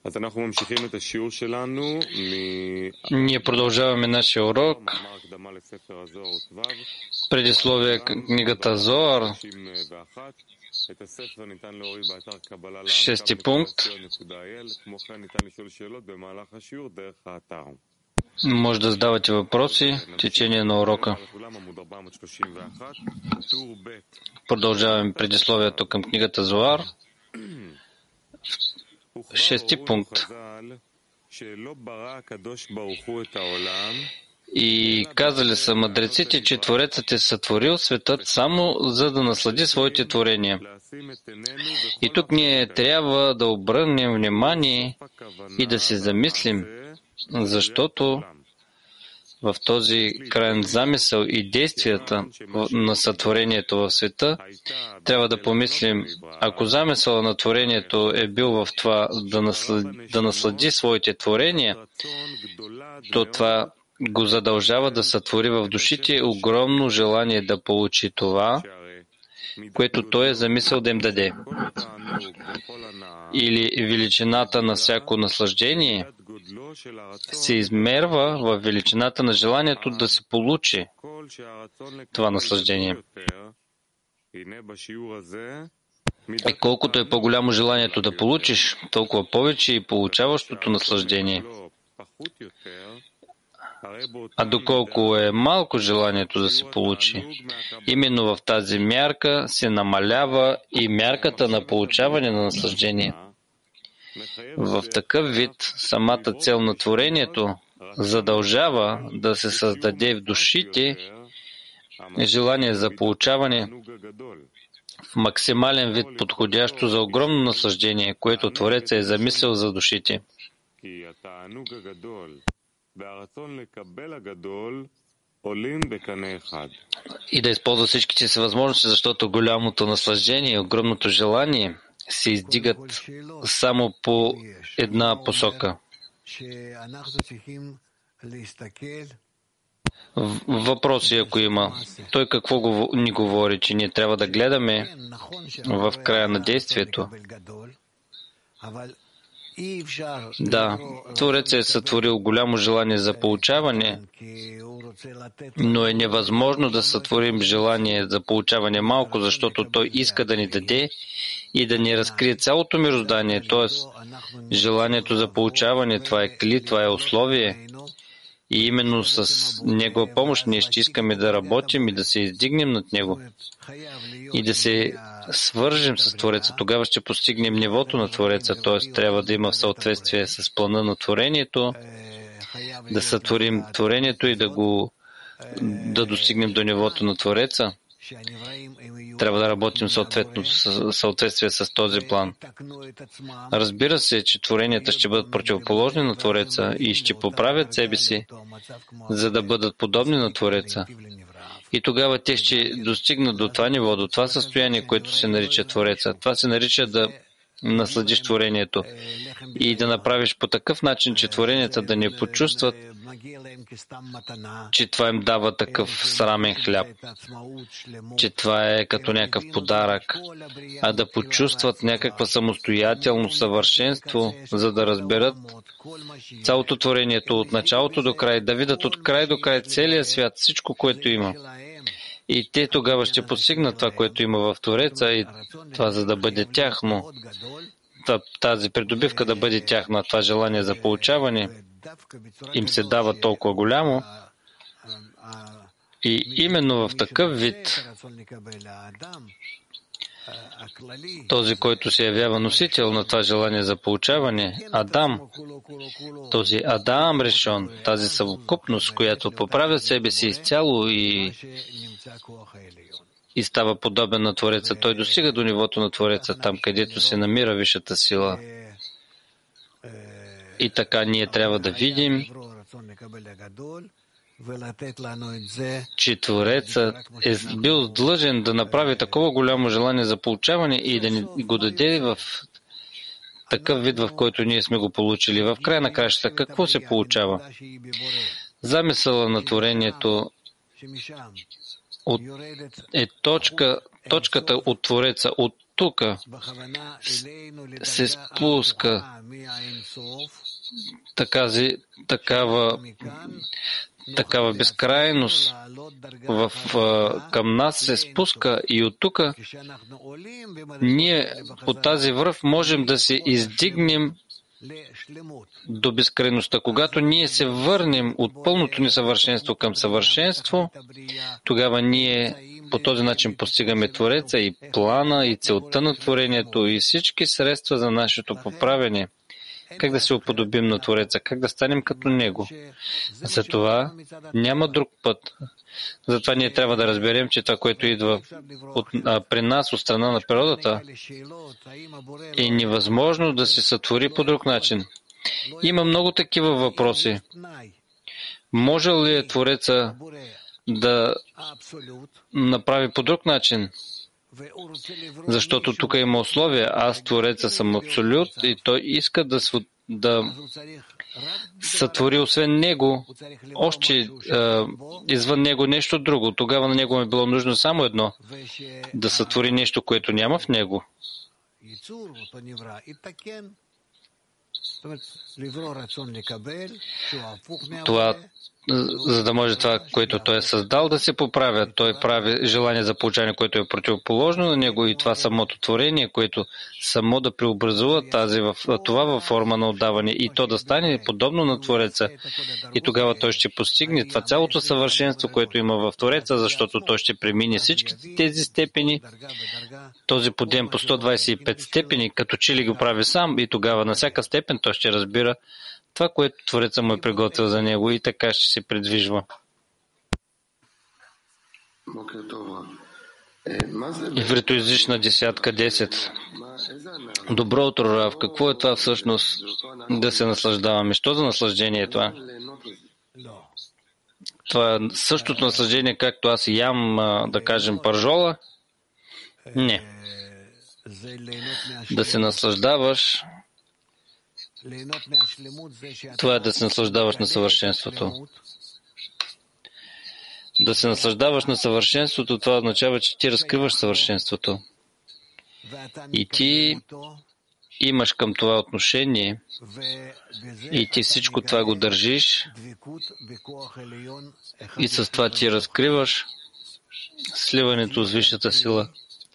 Ние продължаваме нашия урок. Предисловие към книгата Зоар. 6 пункт. Може да задавате въпроси в течение на урока. Продължаваме предисловието към книгата Зоар. 6 пункт. И казали са мъдреците, че Творецът е сътворил светът само за да наслади своите творения. И тук ние трябва да обърнем внимание и да се замислим, защото в този крайен замисъл и действията на сътворението в света, трябва да помислим, ако замисъл на творението е бил в това да наслади своите творения, то това го задължава да сътвори в душите огромно желание да получи това, което той е замисъл да им даде. Или величината на всяко наслаждение се измерва в величината на желанието да се получи това наслаждение. И колкото е по-голямо желанието да получиш, толкова повече и получаващото наслаждение. А доколко е малко желанието да се получи, именно в тази мярка се намалява и мярката на получаване на наслаждение. В такъв вид самата цел на творението задължава да се създаде в душите желание за получаване в максимален вид, подходящо за огромно наслаждение, което Твореца е замислил за душите. И да използва всичките си възможности, защото голямото наслаждение и огромното желание се издигат само по една посока. Въпроси, ако има. Той какво ни говори, че ние трябва да гледаме в края на действието. Да, Творец е сътворил голямо желание за получаване, но е невъзможно да сътворим желание за получаване малко, защото той иска да ни даде и да ни разкрие цялото мироздание, т.е. желанието за получаване, това е кли, това е условие. И именно с Негова помощ ние ще искаме да работим и да се издигнем над Него и да се свържем с Твореца. Тогава ще постигнем нивото на Твореца, т.е. трябва да има в съответствие с плана на творението, да сътворим творението и да достигнем до нивото на Твореца. Трябва да работим съответно в съответствие с този план. Разбира се, че творенията ще бъдат противоположни на Твореца и ще поправят себе си, за да бъдат подобни на Твореца. И тогава те ще достигнат до това ниво, до това състояние, което се нарича Твореца. Това се нарича да насладиш творението и да направиш по такъв начин, че творенията да не почувстват, че това им дава такъв срамен хляб, че това е като някакъв подарък, а да почувстват някаква самостоятелно съвършенство, за да разберат цялото творението от началото до край, да видят от край до край целия свят, всичко, което има. И те тогава ще постигнат това, което има в Твореца, и това за да бъде тяхно, тази придобивка да бъде тяхна, това желание за получаване им се дава толкова голямо. И именно в такъв вид този, който се явява носител на това желание за получаване, Адам, този Адам решен, тази съвкупност, която поправя себе си изцяло и става подобен на Твореца, той достига до нивото на Твореца, там където се намира висшата сила. И така ние трябва да видим, че Творецът е бил длъжен да направи такова голямо желание за получаване и да ни го даде в такъв вид, в който ние сме го получили. В края на кращата, какво се получава? Замисъла на творението е точката от Твореца, от тук се спуска такава безкрайност към нас се спуска и от тук ние по тази връв можем да се издигнем до безкрайността. Когато ние се върнем от пълното несъвършенство към съвършенство, тогава ние по този начин постигаме Твореца и плана, и целта на творението, и всички средства за нашето поправяне. Как да се уподобим на Твореца, как да станем като Него. Затова няма друг път. Затова ние трябва да разберем, че това, което идва при нас от страна на природата, е невъзможно да се сътвори по друг начин. Има много такива въпроси. Може ли Твореца да направи по друг начин? Защото тук има условия. Аз, Твореца, съм абсолют и той иска да сътвори освен него, още извън него нещо друго. Тогава на него му е било нужно само едно. Да сътвори нещо, което няма в него. Това, за да може това, което той е създал, да се поправя. Той прави желание за получаване, което е противоположно на него, и това самото творение, което само да преобразува това във форма на отдаване и то да стане подобно на Твореца. И тогава той ще постигне това цялото съвършенство, което има в Твореца, защото той ще премине всички тези степени, този подем по 125 степени, като че ли го прави сам, и тогава на всяка степен той ще разбира това, което Твореца му е приготвил за него, и така ще се придвижва. Ивритоязична десятка 10. Добро утро, Рав. Какво е това всъщност да се наслаждаваме? Що за наслаждение е това? Това е същото наслаждение, както аз ям, да кажем, пържола? Не. Да се наслаждаваш, това е да се наслаждаваш на съвършенството. Да се наслаждаваш на съвършенството, това означава, че ти разкриваш съвършенството. И ти имаш към това отношение, и ти всичко това го държиш, и с това ти разкриваш сливането с висшата сила.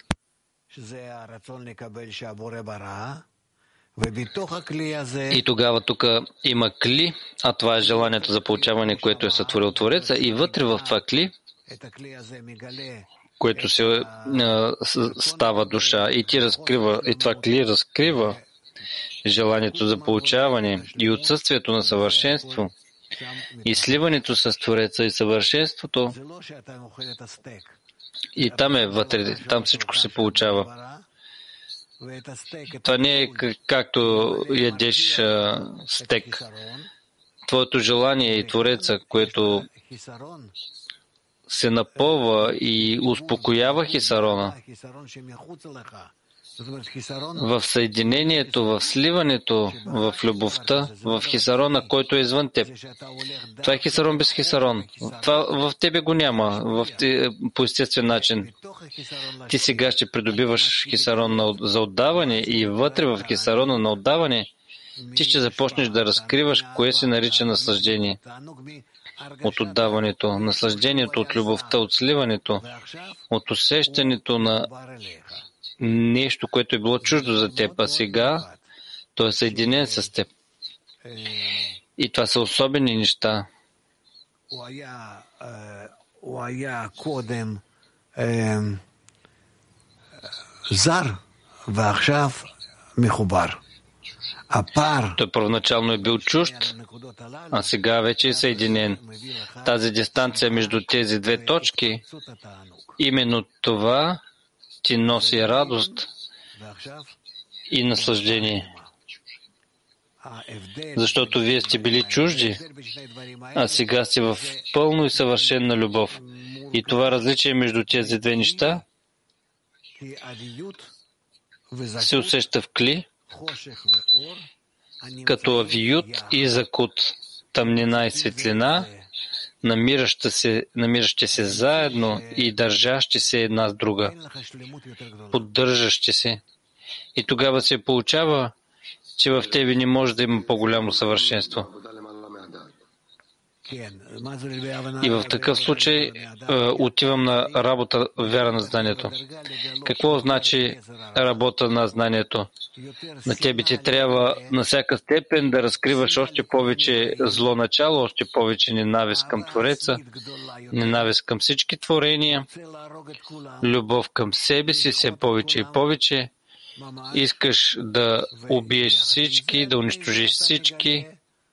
И тогава тук има кли, а това е желанието за получаване, което е сътворил Твореца, и вътре в това кли, което се става душа, и ти разкрива, и това кли разкрива желанието за получаване и отсъствието на съвършенство, и сливането с Твореца и съвършенството, и там е вътре, там всичко се получава. Това не е както ядеш стек. Твоето желание и Твореца, което се напълва и успокоява хисарона. В съединението, в сливането, в любовта, в хисарона, който е извън теб. Това е хисарон без хисарон. Това в тебе го няма по естествен начин. Ти сега ще придобиваш хисарон за отдаване, и вътре в хисарона на отдаване ти ще започнеш да разкриваш кое се нарича наслаждение от отдаването, наслаждението от любовта, от сливането, от усещането на нещо, което е било чуждо за теб, а сега той е съединен с теб. И това са особени неща. Той първоначално е бил чужд, а сега вече е съединен. Тази дистанция между тези две точки, именно това ти носи радост и наслаждение. Защото вие сте били чужди, а сега сте в пълно и съвършена любов. И това различие между тези две неща се усеща в кли, като авиют и закут, тъмнина и светлина, намиращи се заедно и държащи се една с друга, поддържащи се. И тогава се получава че в тебе не може да има по-голямо съвършенство. И в такъв случай отивам на работа вяра на знанието. Какво значи работа на знанието? На тебе ти трябва на всяка степен да разкриваш още повече зло начало, още повече ненавист към Твореца, ненавист към всички творения, любов към себе си все повече и повече. Искаш да убиеш всички, да унищожиш всички.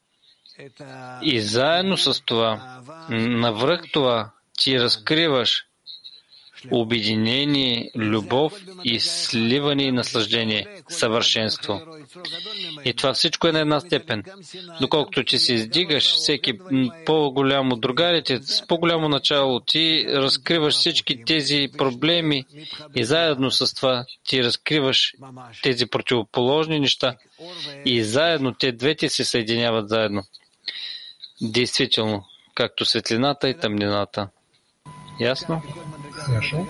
И заедно с това, навръх това, ти разкриваш обединение, любов и сливане и наслаждение, съвършенство. И това всичко е на една степен. Доколкото ти се издигаш, всеки по-голямо другарите, с по-голямо начало, ти разкриваш всички тези проблеми и заедно с това ти разкриваш тези противоположни неща и заедно те двете се съединяват заедно. Действително, както светлината и тъмнината. Ясно? Хорошо.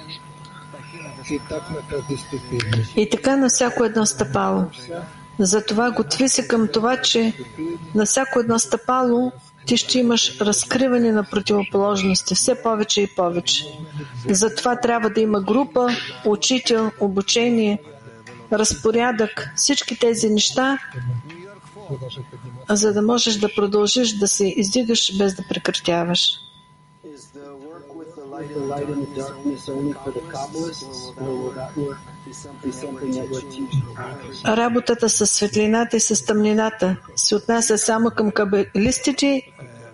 И така на всяко едно стъпало. Затова готви се към това, че на всяко едно стъпало ти ще имаш разкриване на противоположности, все повече и повече. Затова трябва да има група, учител, обучение, разпорядък, всички тези неща, за да можеш да продължиш да се издигаш без да прекратяваш. Работата с светлината и с тъмнината се отнася само към кабалистите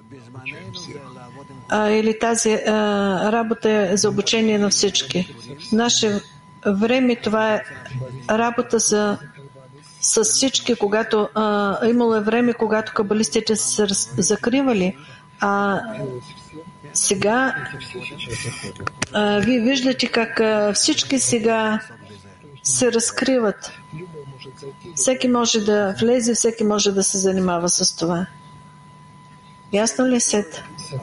или тази работа е за обучение на всички? В наше време това е работа с всички, когато имало е време, когато кабалистите са закривали, а сега вие виждате как всички сега се разкриват. Всеки може да влезе, всеки може да се занимава с това. Ясно ли Сет?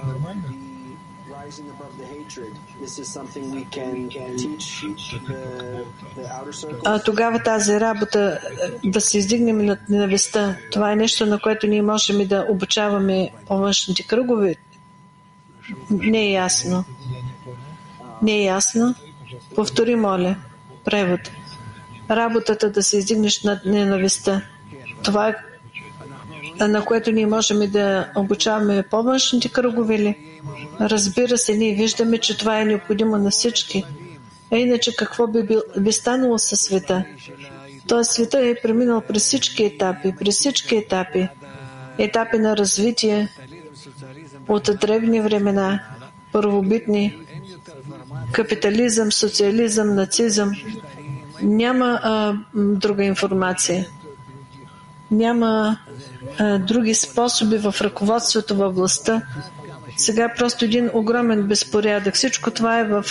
Тогава тази работа да се издигнем над ненавистта, това е нещо, на което ние можем да обучаваме по-външните кръгове. Не е ясно. Не е ясно. Повтори, моля. Превод. Работата да се издигнеш над ненавистта. Това е, на което ние можем да обучаваме по-външните кръгове ли? Разбира се, ние виждаме, че това е необходимо на всички. А иначе какво би станало със света? Тоест света е преминал през всички етапи. Етапи на развитие от древни времена, първобитни, капитализъм, социализъм, нацизъм. Няма друга информация. Няма други способи в ръководството, във властта. Сега просто един огромен безпорядък. Всичко това е в...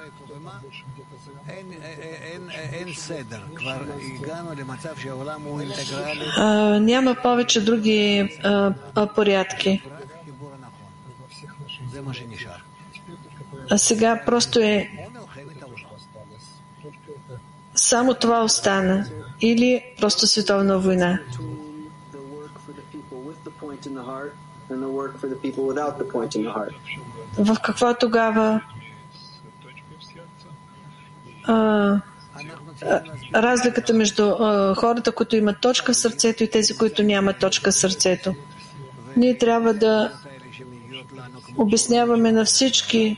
няма повече други порядки. А сега просто е... Само това остана. Или просто световна война. В какво тогава разликата между хората, които имат точка в сърцето и тези, които нямат точка в сърцето? Ние трябва да обясняваме на всички,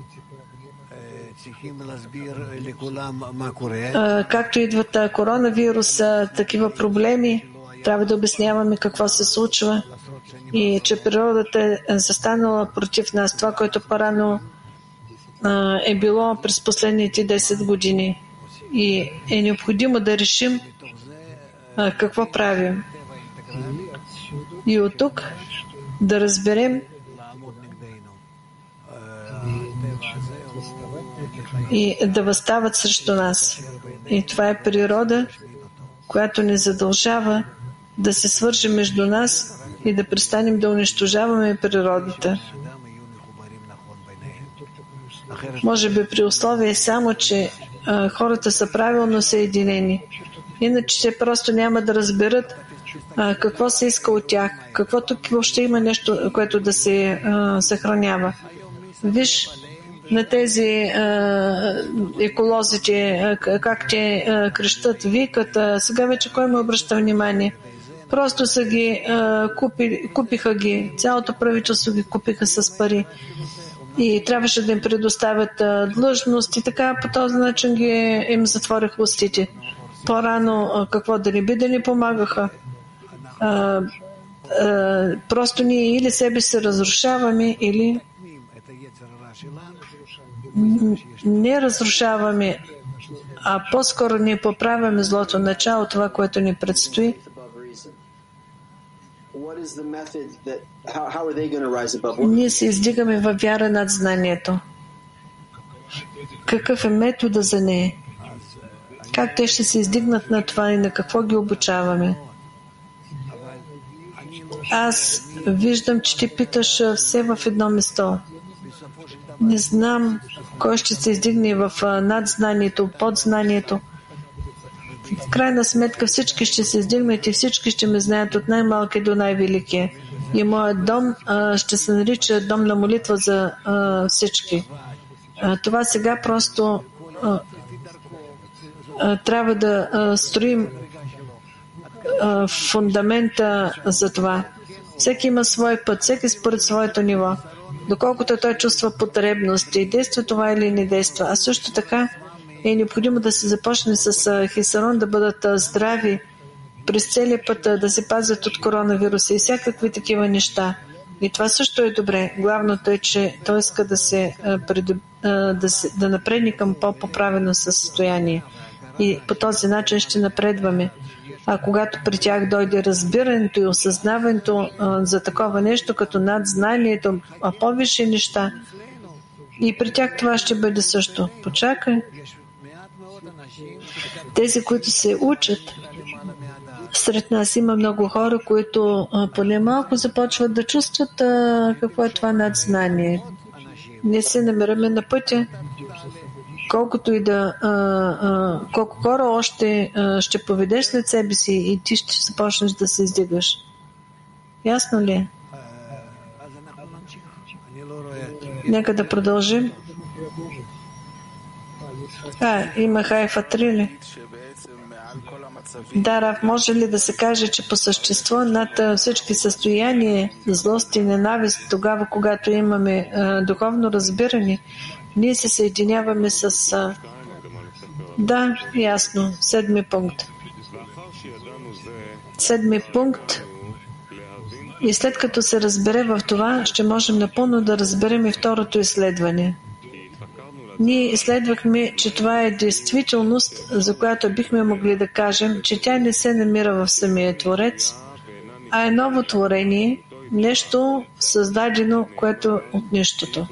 както идват коронавируса, такива проблеми, трябва да обясняваме какво се случва и че природата е застанала против нас. Това, което по-рано е било през последните 10 години. И е необходимо да решим какво правим. И от тук да разберем и да възстават срещу нас. И това е природа, която ни задължава да се свържем между нас и да престанем да унищожаваме природата. Може би при условие само, че хората са правилно съединени. Иначе те просто няма да разберат какво се иска от тях, какво тук въобще има нещо, което да се съхранява. Виж на тези еколозите, как те крещат, викат. Сега вече кой му обръща внимание? Просто са ги купиха ги, цялото правителство ги купиха с пари и трябваше да им предоставят длъжност и така по този начин им затвориха устите. По-рано какво да ни помагаха. Просто ние или себе се разрушаваме, или не разрушаваме, а по-скоро не поправяме злото начало, това, което ни предстои. Ние се издигаме във вяра над знанието. Какъв е метода за нея? Как те ще се издигнат на това и на какво ги обучаваме? Аз виждам, че ти питаш все в едно место. Не знам кой ще се издигне в надзнанието, подзнанието. В крайна сметка всички ще се издигнат и всички ще ме знаят от най-малки до най-великия. И моят дом ще се нарича дом на молитва за всички. Това сега просто трябва да строим фундамента за това. Всеки има свой път, всеки според своето ниво. Доколкото той чувства потребност и действа това или не действа. А също така е необходимо да се започне с хисарон, да бъдат здрави през целия път, да се пазят от коронавируса и всякакви такива неща. И това също е добре. Главното е, че той иска да напредне към по-поправено състояние. И по този начин ще напредваме. А когато при тях дойде разбирането и осъзнаването за такова нещо, като надзнанието, повече неща, и при тях това ще бъде също. Почакай. Тези, които се учат, сред нас има много хора, които поне малко започват да чувстват какво е това надзнание. Не се намираме на пътя. Колкото и колко хора още ще поведеш след себе си и ти ще започнеш да се издигаш. Ясно ли е? Нека да продължим. Има Хайфа 3 ли? Да, Рав, може ли да се каже, че по същество над всички състояния, злост и ненавист, тогава, когато имаме духовно разбиране, ние се съединяваме с... Да, ясно. 7 пункт. 7 пункт. И след като се разбере в това, ще можем напълно да разберем и второто изследване. Ние изследвахме, че това е действителност, за която бихме могли да кажем, че тя не се намира в самия Творец, а е ново творение, нещо създадено, което от нищото.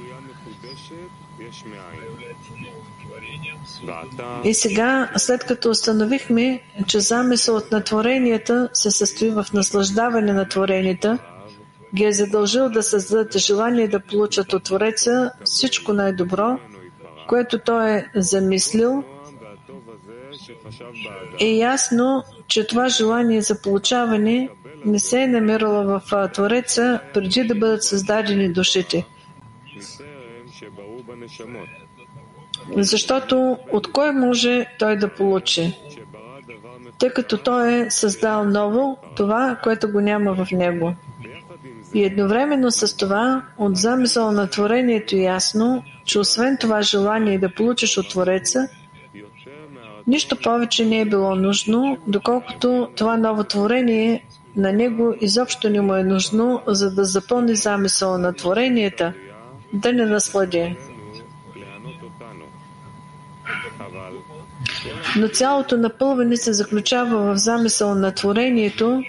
И сега, след като установихме, че замисълът на творенията се състои в наслаждаване на творенията, ги е задължил да създадат желание да получат от Твореца всичко най-добро, което той е замислил, е ясно, че това желание за получаване не се е намирало в Твореца преди да бъдат създадени душите. Защото от кой може той да получи? Тъй като той е създал ново това, което го няма в него. И едновременно с това, от замисъл на творението е ясно, че освен това желание да получиш от Твореца, нищо повече не е било нужно, доколкото това ново творение на него изобщо не му е нужно, за да запълни замисъл на творенията, да не наслади. Но цялото напълване се заключава в замисъл на творението,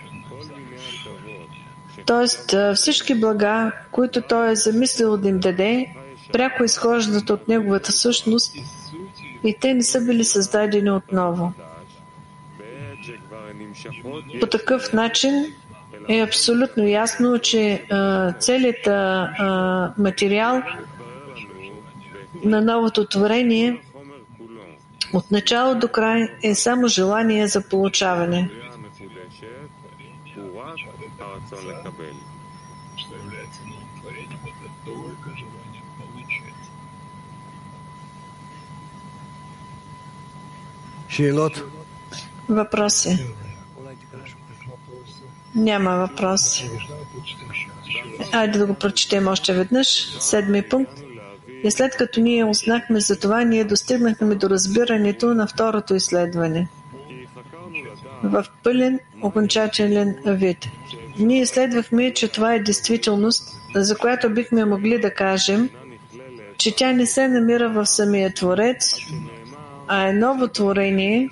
т.е. всички блага, които той е замислил да им даде, пряко изхождат от неговата същност и те не са били създадени отново. По такъв начин е абсолютно ясно, че целият материал на новото творение От начало до край е само желание за получаване. Въпроси? Няма въпроси. Айде да го прочетем още веднъж. 7 пункт. И след като ние узнахме за това, ние достигнахме до разбирането на второто изследване в пълен окончателен вид. Ние изследвахме, че това е действителност, за която бихме могли да кажем, че тя не се намира в самия Творец, а е ново творение,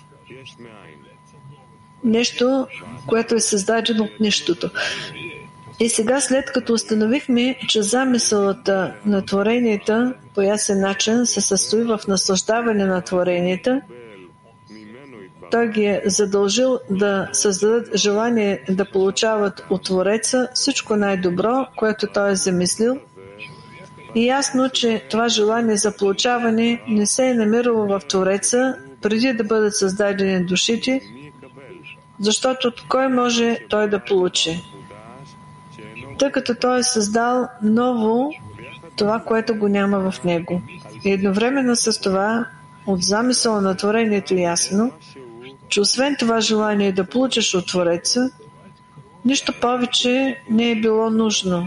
нещо, което е създадено от нищото. И сега, след като установихме, че замисълата на творенията по ясен начин се състои в наслаждаване на творенията, той ги е задължил да създадат желание да получават от Твореца всичко най-добро, което той е замислил. И ясно, че това желание за получаване не се е намирало в Твореца преди да бъдат създадени душите, защото от кой може той да получи? Тъй като той е създал ново това, което го няма в него. И едновременно с това, от замисъла на творението ясно, че освен това желание да получиш от Твореца, нищо повече не е било нужно.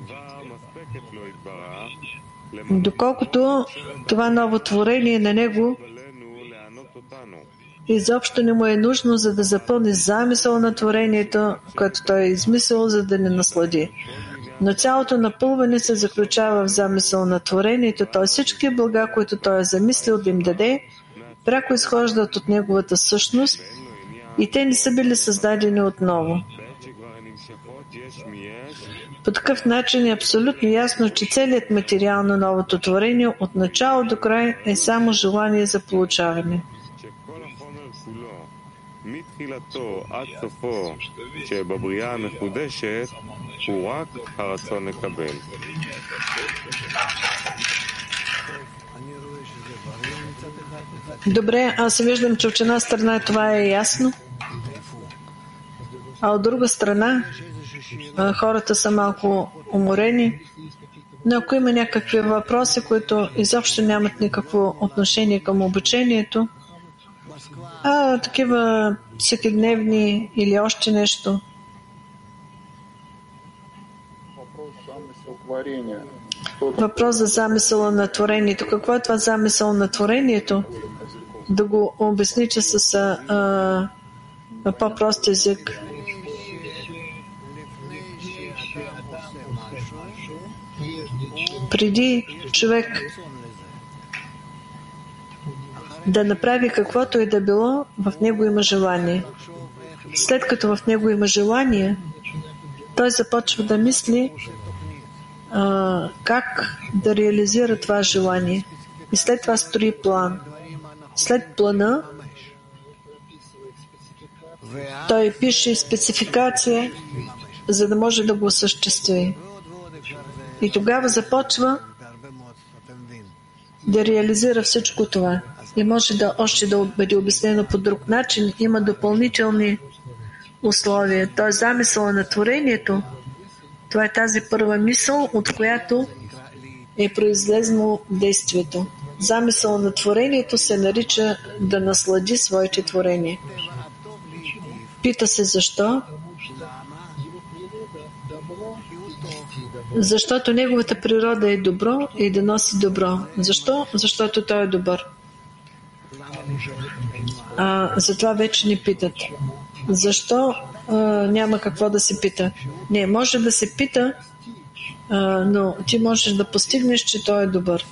Доколкото това ново творение на него изобщо не му е нужно, за да запълни замисъл на творението, което той е измислил, за да не наслади. Но цялото напълване се заключава в замисъл на творението, т.е. всички блага, които той е замислил да им даде, пряко изхождат от неговата същност и те не са били създадени отново. По такъв начин е абсолютно ясно, че целият материал на новото творение от начало до край е само желание за получаване. מתחילתו עד סופו שבבריאה המחודשת הוא רק הרצון לקבל. Добре, аз виждам, че от една страна това е ясно, а от друга страна хората са малко уморени. Но ако има някакви въпроси, които изобщо нямат никакво отношение към обучението, такива всекидневни или още нещо. Въпрос за замисъла на творението. Какво е това замисъл на творението? Да го обясните с по-прост език. Преди човек да направи каквото и да било, в него има желание. След като в него има желание, той започва да мисли как да реализира това желание. И след това строи план. След плана той пише спецификация, за да може да го осъществи. И тогава започва да реализира всичко това. И може още да бъде обяснено по друг начин. Има допълнителни условия. Той е замисъл на творението. Това е тази първа мисъл, от която е произлезло действието. Замисъл на творението се нарича да наслади своите творения. Пита се защо? Защото неговата природа е добро и да носи добро. Защо? Защото той е добър. Затова вече ни питат. Защо няма какво да се пита? Не, може да се пита, но ти можеш да постигнеш, че той е добър.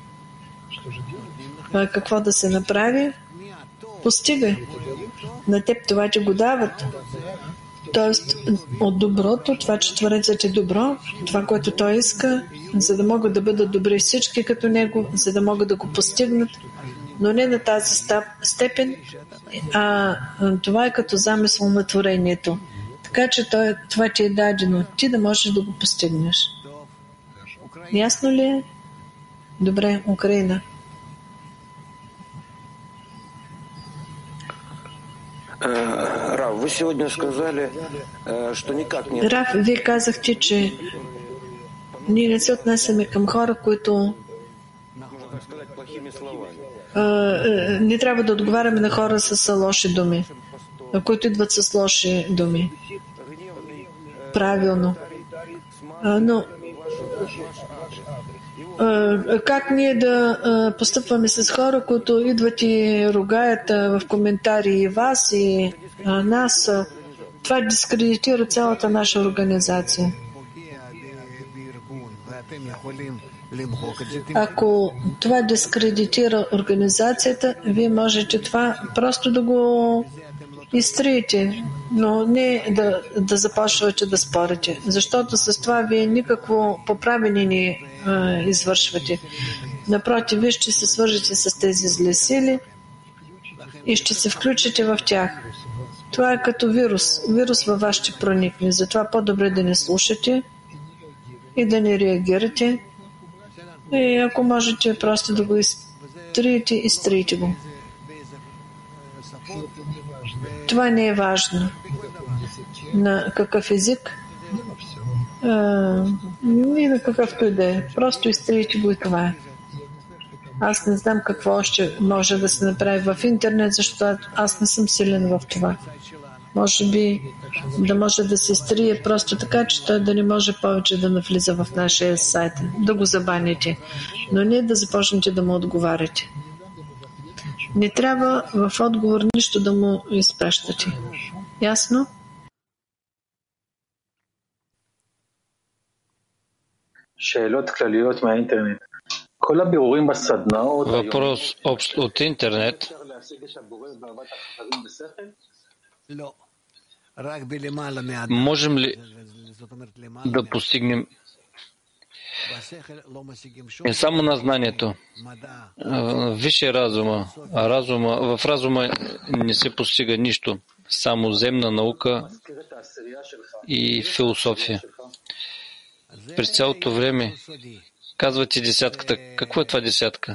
Какво да се направи? Постигай. На теб това ти го дават. Тоест от доброто, това, че Творецът е добро, това, което той иска, за да могат да бъдат добри всички като него, за да могат да го постигнат, но не на тази степен, това е като замисъл на творението. Така че това ти е дадено, ти да можеш да го постигнеш. Ясно ли е? Добре, Украина. Раф, вие казахте, че ние не се отнасяме към хора, които не трябва да отговаряме на хора с лоши думи, които идват с лоши думи. Правилно. Но как ние да постъпваме с хора, които идват и ругаят в коментари и вас, и нас? Това дискредитира цялата наша организация. Ако това дискредитира организацията, вие можете това просто да го изтриете, но не да започвате да спорите, защото с това вие никакво поправене не извършвате. Напротив, вие ще се свържете с тези зли сили и ще се включите в тях. Това е като вирус. Вирус във вас ще проникне. Затова по-добре да не слушате и да не реагирате. И ако можете просто да го изтриете го. Това не е важно. На какъв език? И на какъвто и да е. Просто изтриете го и това е. Аз не знам какво още може да се направи в интернет, защото аз не съм силен в това. Може би да може да се изтрие просто така, че той да не може повече да навлиза в нашия сайт. Да го забаните. Но не да започнете да му отговаряте. Не трябва в отговор нищо да му изпращате. Ясно? Въпрос общ от интернет. Можем ли да постигнем не само на знанието, висше разума, а в разума не се постига нищо, само земна наука и философия. През цялото време казвате десятката. Какво е това десятка?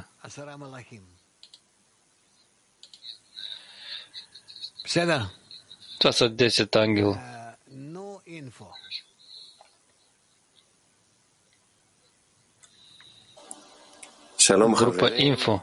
Това са 10 ангела. Група Инфо.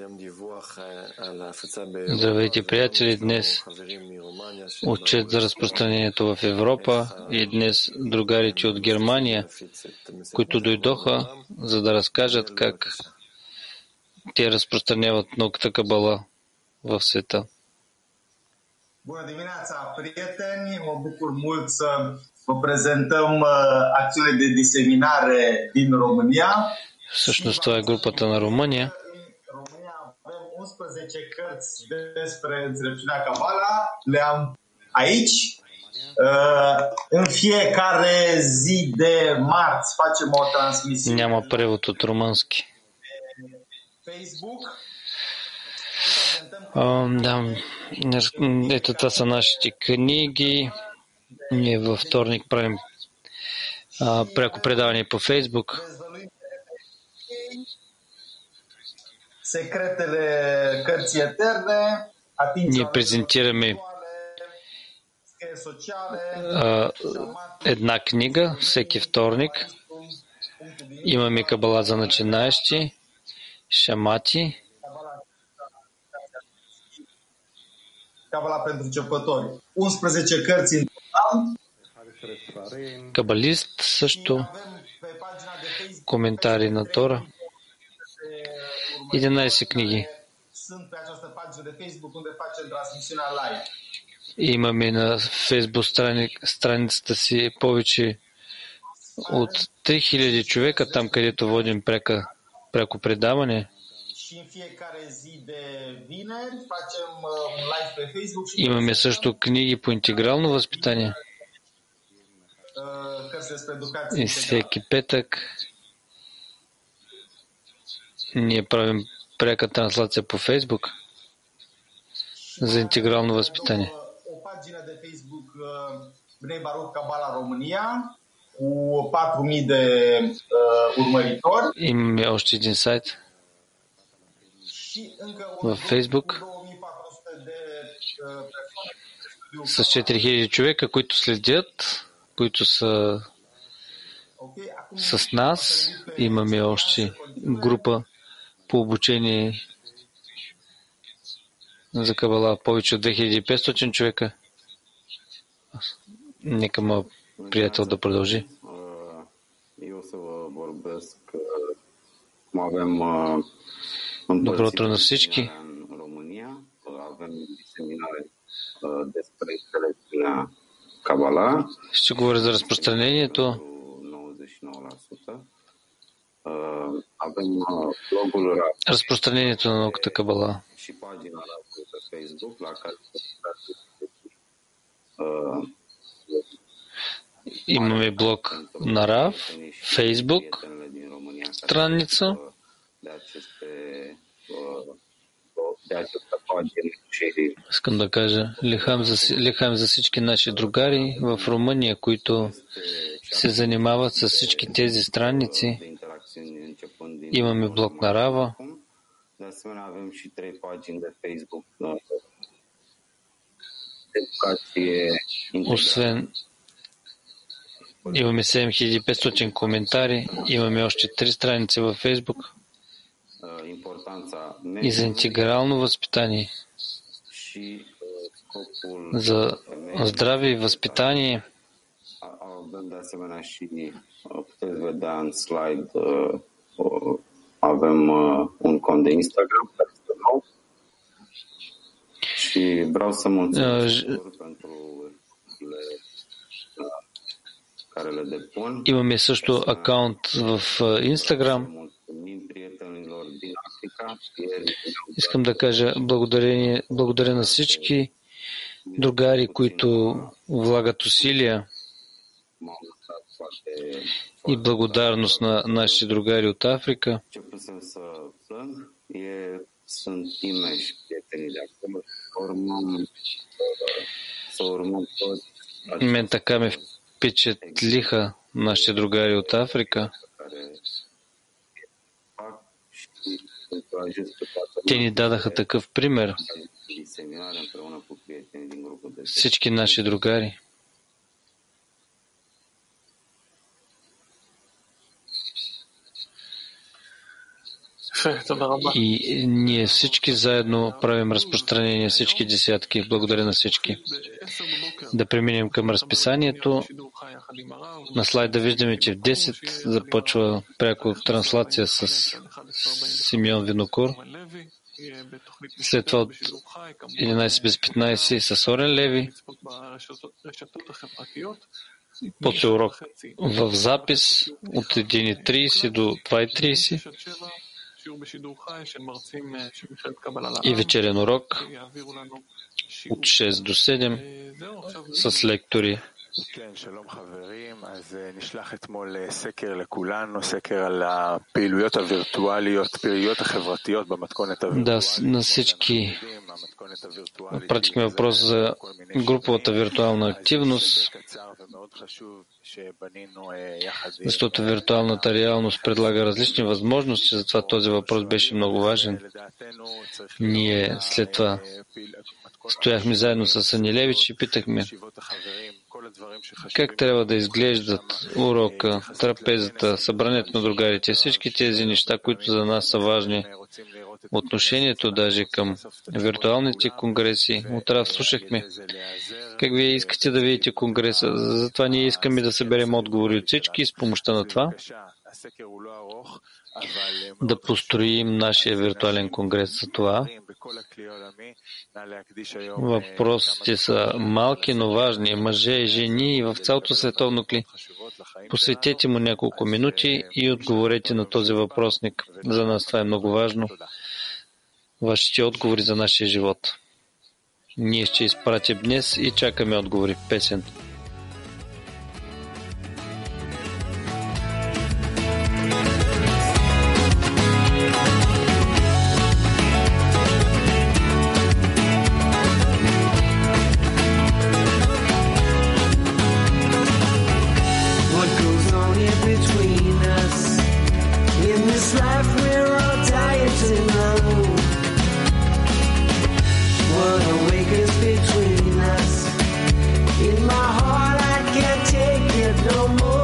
Здравейте, приятели! Днес отчет за разпространението в Европа и днес другарите от Германия, които дойдоха, за да разкажат как те разпространяват науката Кабала в света. Bună dimineața, prieteni! Mă bucur mult să vă prezentăm acțiune de diseminare din România. Всъщност това е групата на Румъния. În România avem 11 cărți despre înțelepciunea Kabala. Le am aici. În fiecare zi de marți facem o transmisiune. Няма превод от румънски. Facebook. Да, ето това са нашите книги. Ние във вторник правим пряко предаване по Фейсбук. Ние презентираме една книга всеки вторник. Имаме Кабала за начинаещи, шамати, Kabala pentru începători. 11 cărți în total. Кабалист също. Коментари на Тора. 11 книги. Sunt pe această pagină de Facebook unde facem transmisiunea live. Имаме на Фейсбук страницата си повече от 3000 човека, там където водим пряко предаване. Имаме също книги по интегрално възпитание. И всеки петък ние правим пряка трансляция по Фейсбук за интегрално възпитание. Имаме още един сайт във Фейсбук. с 4000 човека, които следят, които са с нас. Имаме още група по обучение за Кабала, повече от 2500 човека. Нека моят приятел да продължи. Добро утро на всички. Ще говоря за разпространението. Разпространението на науката Кабала. Имаме блог на Рав, Фейсбук, страница. Искам да кажа лихам за всички наши другари в Румъния, които се занимават с всички тези страници. Имаме блог на Рава. Освен имаме 7500 коментари, имаме още 3 страници във Фейсбук и за интегрално възпитание, за здраве и възпитание. Avem un cont de Instagram care este nou și vreau să mulțumesc pentru care le depun. Имаме също акаунт в Instagram. Искам да кажа благодаря на всички другари, които влагат усилия и благодарност на нашите другари от Африка. Мен така ме впечатлиха нашите другари от Африка. Те ни дадаха такъв пример. Всички наши другари. И ние всички заедно правим разпространение, всички десятки. Благодаря на всички. Да преминем към разписанието. На слайда виждаме, че в 10 започва пряко транслация с Симеон Винокур. След това от 11 без 15 с Орен Леви. После урок в запис от 1:30 до 2:30. И вечерен урок от 6 до 7 с лектори. נשלח אתמול סקר לכולנו, סקר על הפעילויות הווירטואליות, פעילויות החברתיות במתכונת הווירטואלית. Пратихме въпрос за груповата виртуална активност, защото виртуалната реалност предлага различни възможности, затова този въпрос беше много важен. Ние след това стояхме заедно с Анилевич и питахме как трябва да изглеждат урока, трапезата, събранието на другарите, всички тези неща, които за нас са важни. Отношението даже към виртуалните конгреси. Утре слушахме как вие искате да видите конгреса. Затова ние искаме да съберем отговори от всички и с помощта на това да построим нашия виртуален конгрес. За това въпросите са малки, но важни. Мъже и жени в цялото световно кли. Посветете му няколко минути и отговорете на този въпросник. За нас това е много важно. Вашите отговори за нашия живот. Ние ще изпратим днес и чакаме отговори в песен. What awakens between us? no more.